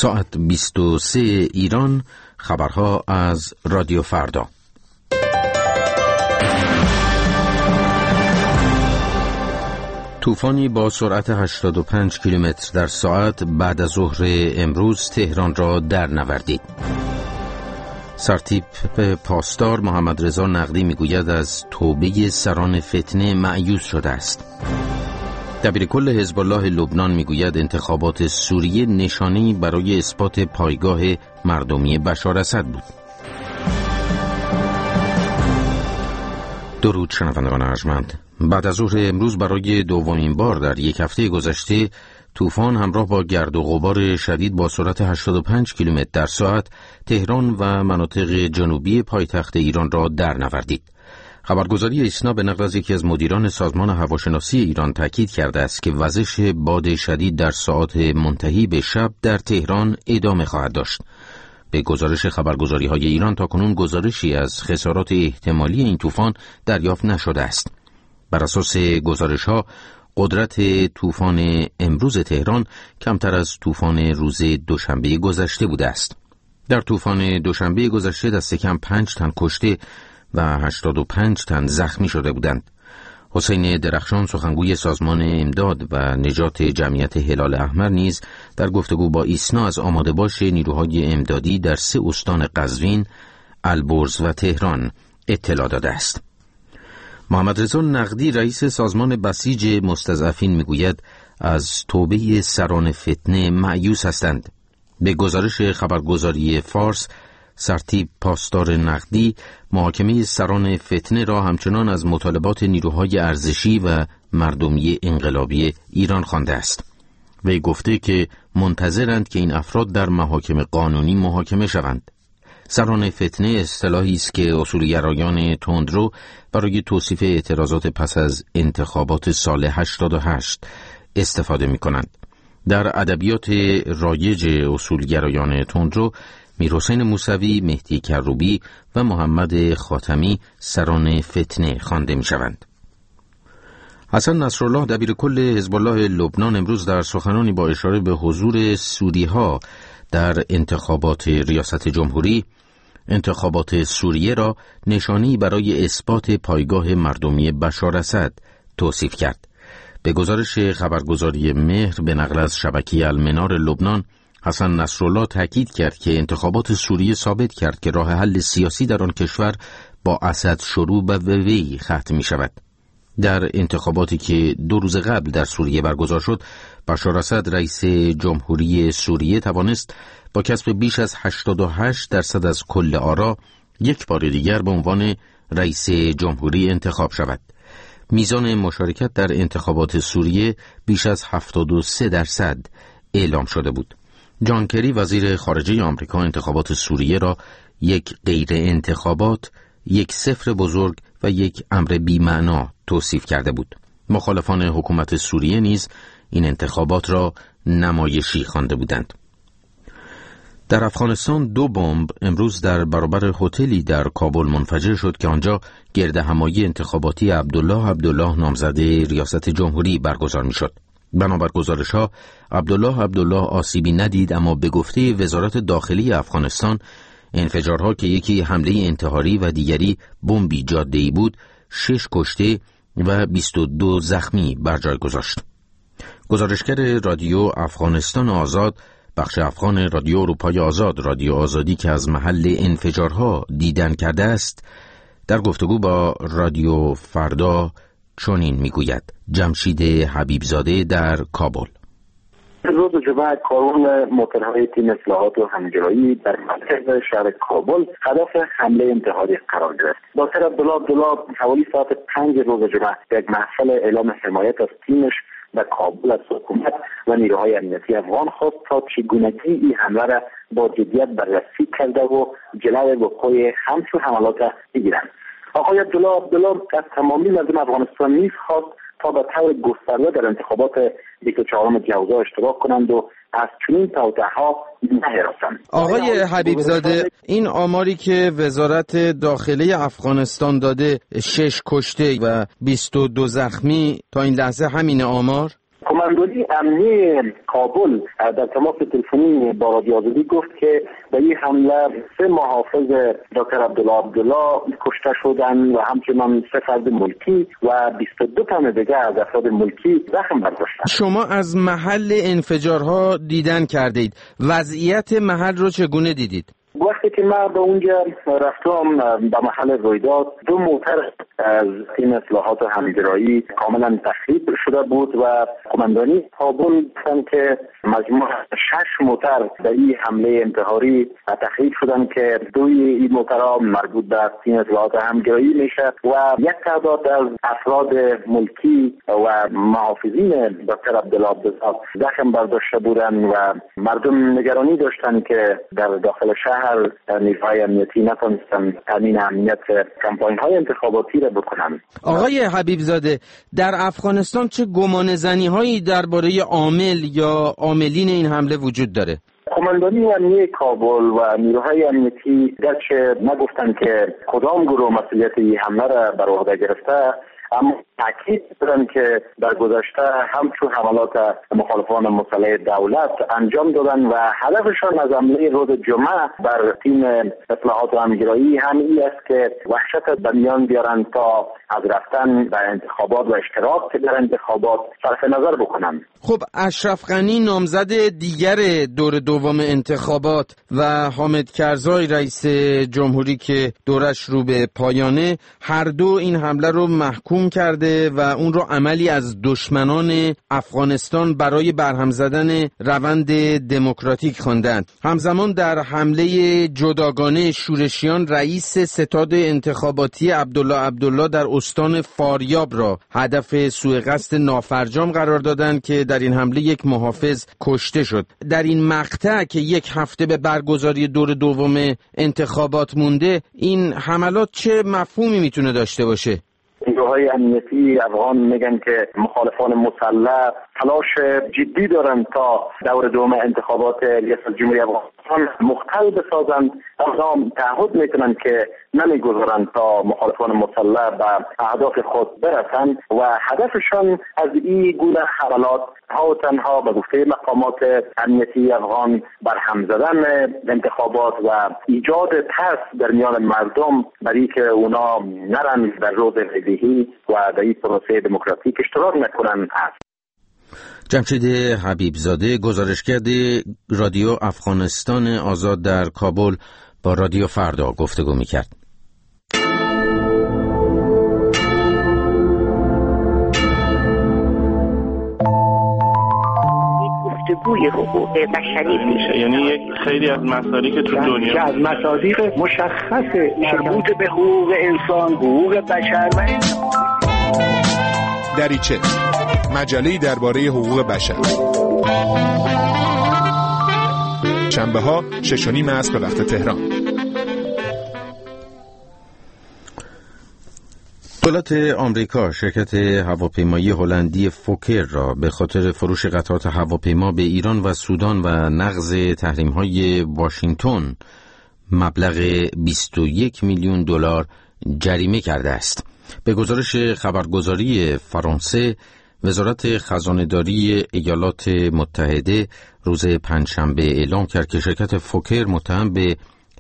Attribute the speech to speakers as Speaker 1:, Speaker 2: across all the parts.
Speaker 1: ساعت 23 ایران. خبرها از رادیو فردا. طوفانی با سرعت 85 کیلومتر در ساعت بعد از ظهر امروز تهران را در نوردید. سرتیپ پاسدار محمد رضا نقدی میگوید از توبه سران فتنه مایوس شده است. دبیرکل حزب الله لبنان میگوید انتخابات سوریه نشانه‌ای برای اثبات پایگاه مردمی بشار اسد بود. درود شنوندگان ارجمند. بعد از ظهر امروز برای دومین بار در یک هفته گذشته طوفان همراه با گرد و غبار شدید با سرعت 85 کیلومتر در ساعت تهران و مناطق جنوبی پایتخت ایران را در نوردید. خبرگزاری ایسنا به نقل از یکی از مدیران سازمان هواشناسی ایران تاکید کرده است که وزش باد شدید در ساعات منتهی به شب در تهران ادامه خواهد داشت. به گزارش خبرگزاری‌های ایران تاکنون گزارشی از خسارات احتمالی این طوفان دریافت نشده است. بر اساس گزارش‌ها قدرت طوفان امروز تهران کمتر از طوفان روز دوشنبه گذشته بوده است. در طوفان دوشنبه گذشته دست کم 5 تن کشته و 85 تن زخمی شده بودند. حسین درخشان سخنگوی سازمان امداد و نجات جمعیت هلال احمر نیز در گفتگو با ایسنا از آماده‌باش نیروهای امدادی در 3 استان قزوین، البرز و تهران اطلاع داده است. محمد رضا نقدی رئیس سازمان بسیج مستضعفین میگوید از توبه سران فتنه مایوس هستند. به گزارش خبرگزاری فارس، سرتیپ پاسدار نقدی محاکمه سران فتنه را همچنان از مطالبات نیروهای ارزشی و مردمی انقلابی ایران خوانده است. وی گفته که منتظرند که این افراد در محاکم قانونی محاکمه شوند. سران فتنه اصطلاحی است که اصولگرایان تندرو برای توصیف اعتراضات پس از انتخابات سال 88 استفاده می کنند. در ادبیات رایج اصولگرایان تندرو میرحسین موسوی، مهدی کروبی و محمد خاتمی سران فتنه خوانده می شوند. حسن نصرالله دبیرکل حزب الله لبنان امروز در سخنانی با اشاره به حضور سوری‌ها در انتخابات ریاست جمهوری، انتخابات سوریه را نشانی برای اثبات پایگاه مردمی بشار اسد توصیف کرد. به گزارش خبرگزاری مهر به نقل از شبکه المنار لبنان، حسن نصرالله تاکید کرد که انتخابات سوریه ثابت کرد که راه حل سیاسی در آن کشور با اسد شروع و وی ختم می شود. در انتخاباتی که 2 روز قبل در سوریه برگزار شد، بشار اسد رئیس جمهوری سوریه توانست با کسب بیش از 88% از کل آرا یک بار دیگر به عنوان رئیس جمهوری انتخاب شود. میزان مشارکت در انتخابات سوریه بیش از 73% اعلام شده بود. جان کری وزیر خارجه آمریکا انتخابات سوریه را یک غیر انتخابات، یک صفر بزرگ و یک امر بی‌معنا توصیف کرده بود. مخالفان حکومت سوریه نیز این انتخابات را نمایشی خوانده بودند. در افغانستان 2 بمب امروز در برابر هتلی در کابل منفجر شد که آنجا گردهمایی انتخاباتی عبدالله نامزد ریاست جمهوری برگزار می‌شد. بنابر گزارش‌ها عبدالله آسیبی ندید، اما به گفته وزارت داخلی افغانستان انفجارها که یکی حمله انتحاری و دیگری بمبی جاده‌ای بود 6 کشته و 22 زخمی بر جای گذاشت. گزارشگر رادیو افغانستان آزاد، بخش افغان رادیو اروپای آزاد، رادیو آزادی که از محل انفجارها دیدن کرده است، در گفتگو با رادیو فردا چنین میگوید. جمشید حبیبزاده در کابل.
Speaker 2: روز جمعه کارون موتورهای تیم اصلاحات و همگرایی در مرکز شهر کابل هدف حمله انتحاری قرار گرفت. باکر عبدالله حوالی ساعت 5 روز جمعه یک محفل اعلام حمایت از تیمش به کابل از حکومت و نیروهای امنیتی افغان خواست تا چگونگی این حمله را با جدیت بررسی کرده و جلوی وقوع همچون حملات بگیرند. آقای عبدالله از تمامی مردم افغانستان نیز خواست تا به طور گسترده در انتخابات 24 جوزا اشتراک کنند و از چنین توطئه‌ها نهراسند.
Speaker 3: آقای حبیبزاده، این آماری که وزارت داخلی افغانستان داده 6 کشته و 22 زخمی تا این لحظه همین آمار؟
Speaker 2: کمانداری امنی کابل در تماس تلفنی با رادیو آزادی گفت که در این حمله 3 محافظ دکتر عبدالله کشته شدند و همچنان 3 فرد ملکی و 22 تن دیگه از افراد ملکی زخم برداشتند.
Speaker 3: شما از محل انفجارها دیدن کردید. وضعیت محل رو چگونه دیدید؟
Speaker 2: وقتی که من به اونجا رفتم به محل رویداد 2 موتر از این اصلاحات همگرایی کاملا تخریب شده بود و قماندانی کابل گفتن که مجموع 6 موتر در این حمله انتحاری تخریب شدن که 2 این موترها مربوط به این اصلاحات همگرایی میشه و یک تعداد از افراد ملکی و محافظین دکتر عبدالله زخم برداشته بودند و مردم نگرانی داشتن که در داخل شهر نیروهای امنیتی نتونستن تامین امنیت کمپاین های انتخاباتی را بکنن.
Speaker 3: آقای حبیبزاده، در افغانستان چه گمانه‌زنی هایی درباره عامل یا عاملین این حمله وجود داره؟
Speaker 2: قماندانی امنیتی کابل و نیروهای امنیتی گرچه نگفتن که کدام گروه مسئولیت این حمله را بر عهده گرفته، اما تاکید دارن که در گذشته همچون حملات مخالفان مسلح دولت انجام دادن و هدفشان از حمله روز جمعه بر تیم اصلاحات و همگرایی همین است که وحشت به میان بیارن تا از رفتن به انتخابات و اشتراک در انتخابات صرف نظر بکنن.
Speaker 3: خب اشرف غنی نامزد دیگر دور دوم انتخابات و حامد کرزای رئیس جمهوری که دورش رو به پایانه، هر دو این حمله رو محکوم کرده و اون رو عملی از دشمنان افغانستان برای برهم زدن روند دموکراتیک خواندند. همزمان در حمله جداگانه شورشیان رئیس ستاد انتخاباتی عبدالله در استان فاریاب را هدف سوءقصد نافرجام قرار دادند که در این حمله یک محافظ کشته شد. در این مقطع که 1 هفته به برگزاری دور دوم انتخابات مونده، این حملات چه مفهومی میتونه داشته باشه؟
Speaker 2: نیروهای امنیتی افغان میگن که مخالفان مسلح تلاش جدی دارن تا دور دوم انتخابات ریاست جمهوری افغانستان مختل بسازند، اما تعهد میکنن که نمیگذارن تا مخالفان مسلح به اهداف خود برسن و هدفشان از این گونه حملات ها و تنها به گفته مقامات امنیتی افغان برهم زدن انتخابات و ایجاد ترس در میان مردم برای که اونا نرن در روز ریزی و در این پروسه دموکراتیک اشتراک نکنن است.
Speaker 1: جمشید حبیبزاده، گزارشگر رادیو افغانستان آزاد در کابل، با رادیو فردا گفتگو می‌کرد.
Speaker 4: گفتگوی حقوق بشری میشه،
Speaker 5: یعنی یک خیلی از مسائلی که تو دنیا
Speaker 6: که از مصادیق مشخص مربوط به حقوق انسان، حقوق بشر و
Speaker 7: دریچه، مجله‌ای درباره حقوق بشر. شنبه‌ها 6:30 عصر به وقت تهران.
Speaker 1: دولت آمریکا شرکت هواپیمایی هلندی فوکر را به خاطر فروش قطعات هواپیما به ایران و سودان و نقض تحریم‌های واشنگتن مبلغ 21 میلیون دلار جریمه کرده است. به گزارش خبرگزاری فرانسه، وزارت خزانه‌داری ایالات متحده روز پنجشنبه اعلام کرد که شرکت فوکر متهم به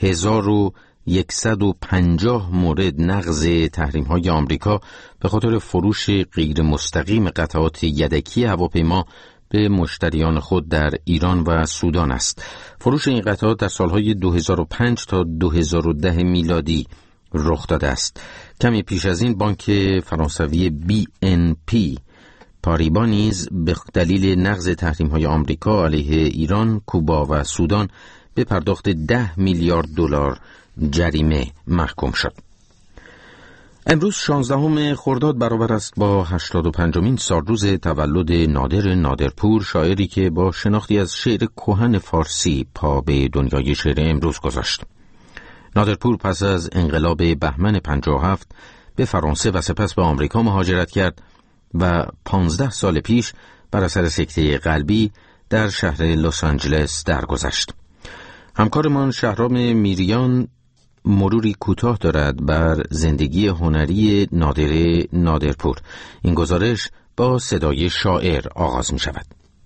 Speaker 1: 1150 مورد نقض تحریم‌های آمریکا به خاطر فروش غیر مستقیم قطعات یدکی هواپیما به مشتریان خود در ایران و سودان است. فروش این قطعات در سالهای 2005 تا 2010 میلادی رخ داده است. کمی پیش از این بانک فرانسوی BNP پاریبا نیز به دلیل نقض تحریم‌های آمریکا علیه ایران، کوبا و سودان به پرداخت 10 میلیارد دلار جریمه محکوم شد. امروز 16 خرداد برابر است با 85مین سالروز تولد نادر نادرپور، شاعری که با شناختی از شعر کهن فارسی پا به دنیای شعر امروز گذاشت. نادرپور پس از انقلاب بهمن 57 به فرانسه و سپس به آمریکا مهاجرت کرد و 15 سال پیش بر اثر سکته قلبی در شهر لس آنجلس درگذشت. همکارمان شهرام میریان مروری کوتاه دارد بر زندگی هنری نادر نادرپور. این گزارش با صدای شاعر آغاز می شود.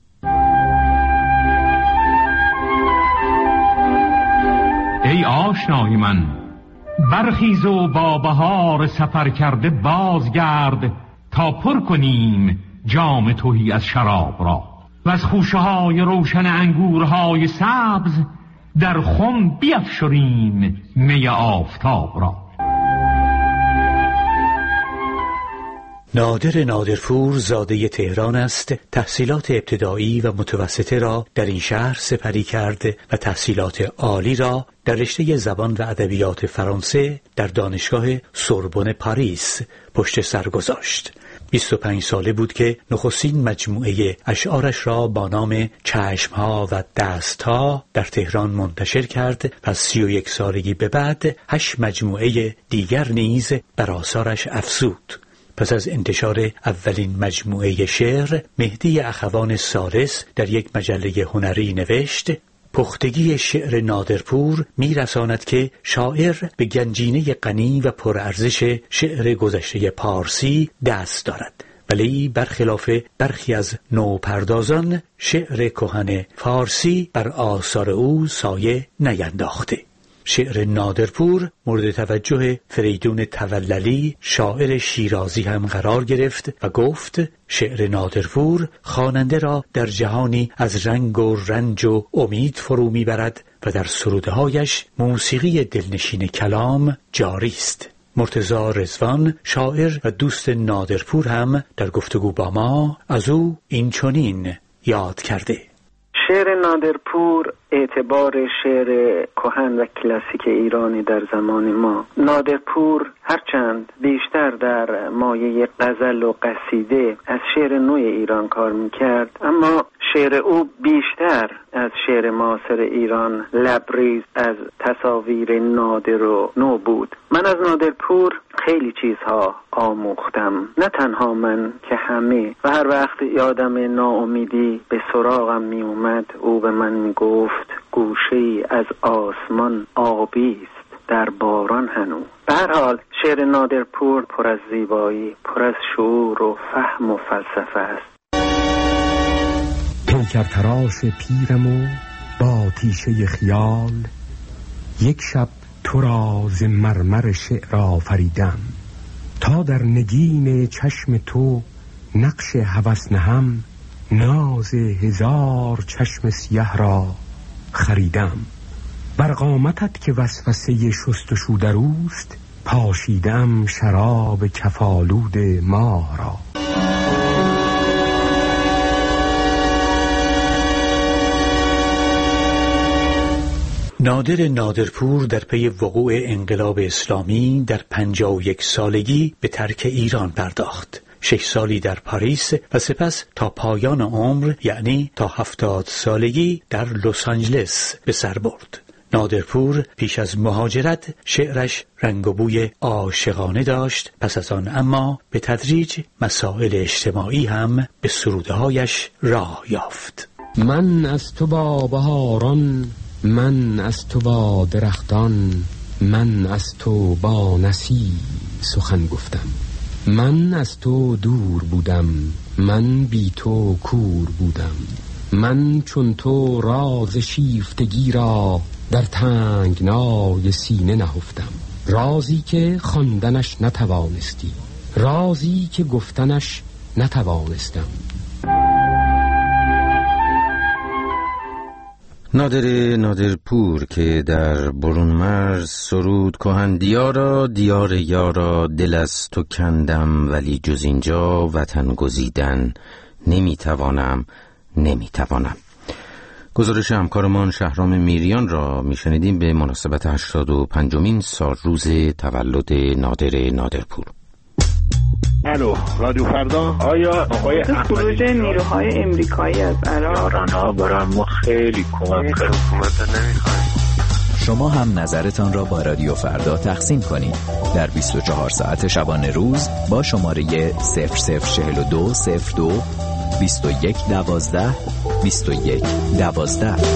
Speaker 8: ای آشنای من، برخیز و با بهار سفر کرده بازگرد تا پر کنیم جام تهی از شراب را و از خوشه های روشن انگورهای سبز در خم بیفشریم می آفتاب را.
Speaker 9: نادر نادرپور زاده تهران است. تحصیلات ابتدایی و متوسطه را در این شهر سپری کرد و تحصیلات عالی را در رشته زبان و ادبیات فرانسه در دانشگاه سوربن پاریس پشت سر گذاشت. 25 ساله بود که نخستین مجموعه اشعارش را با نام چشمها و دستها در تهران منتشر کرد. پس 31 سالگی به بعد 8 مجموعه دیگر نیز بر آثارش افزود. پس از انتشار اولین مجموعه شعر، مهدی اخوان ثالث در یک مجله هنری نوشت: پختگی شعر نادرپور می‌رساند که شاعر به گنجینه غنی و پرارزش شعر گذشته پارسی دست دارد، ولی برخلاف برخی از نوپردازان شعر کهن فارسی بر آثار او سایه نینداخته. شعر نادرپور مورد توجه فریدون توللی شاعر شیرازی هم قرار گرفت و گفت: شعر نادرپور خواننده را در جهانی از رنگ و رنج و امید فرو میبرد و در سرودهایش موسیقی دلنشین کلام جاری است. مرتضی رضوان شاعر و دوست نادرپور هم در گفتگو با ما از او این چنین یاد کرده:
Speaker 10: شعر نادرپور اعتبار شعر کهن و کلاسیک ایرانی در زمان ما. نادرپور هرچند بیشتر در مایه غزل و قصیده از شعر نو ایران کار میکرد، اما شعر او بیشتر از شعر معاصر ایران لبریز از تصاویر نادر و نو بود. من از نادرپور خیلی چیزها آموختم، نه تنها من که همه. و هر وقت یادم ناامیدی به سراغم می اومد، او به من می گفت: گوشه‌ای از آسمان آبی است در باران هنوز. به هر حال شعر نادرپور پر از زیبایی، پر از شعور و فهم و فلسفه است.
Speaker 11: پیکر تراش پیرم و با تیشه خیال، یک شب تو را ز مرمر شعر آفریدم، تا در نگین چشم تو نقش هوس نهم، ناز هزار چشم سیه را خریدم. بر قامتت که وسوسه شست و شو در اوست، پاشیدم شراب کفالود ماه را.
Speaker 9: نادر نادرپور در پی وقوع انقلاب اسلامی در 51 سالگی به ترک ایران پرداخت. 6 سالی در پاریس و سپس تا پایان عمر، یعنی تا 70 سالگی، در لس آنجلس به سر برد. نادرپور پیش از مهاجرت شعرش رنگ و بوی عاشقانه داشت. پس از آن اما به تدریج مسائل اجتماعی هم به سرودهایش راه یافت.
Speaker 11: من از تو با بهاران، من از تو با درختان، من از تو با نسیم سخن گفتم. من از تو دور بودم، من بی تو کور بودم. من چون تو راز شیفتگی را در تنگنای سینه نهفتم. رازی که خواندنش نتوانستی، رازی که گفتنش نتوانستم.
Speaker 1: نادر نادرپور که در برون مرز سرود کهن دیارا، دیار یارا، دل از تو کندم ولی جز اینجا وطن گزیدن نمیتوانم. گزارش همکارمان شهرام میریان را میشنیدیم به مناسبت 85مین سالروز تولد نادر نادرپور.
Speaker 6: الو، رادیو فردا. آیا آقای
Speaker 4: خروج نیروهای امریکایی از عراق
Speaker 6: ها برای ما خیلی کمک کرد. حکومت نمیخوایم.
Speaker 12: شما هم نظرتان را با رادیو فردا تقسیم کنید در 24 ساعت شبانه روز با شماره 004202 2112 2112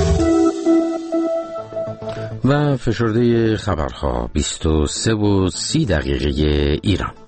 Speaker 1: و فشرده خبرها 23:30 ایران.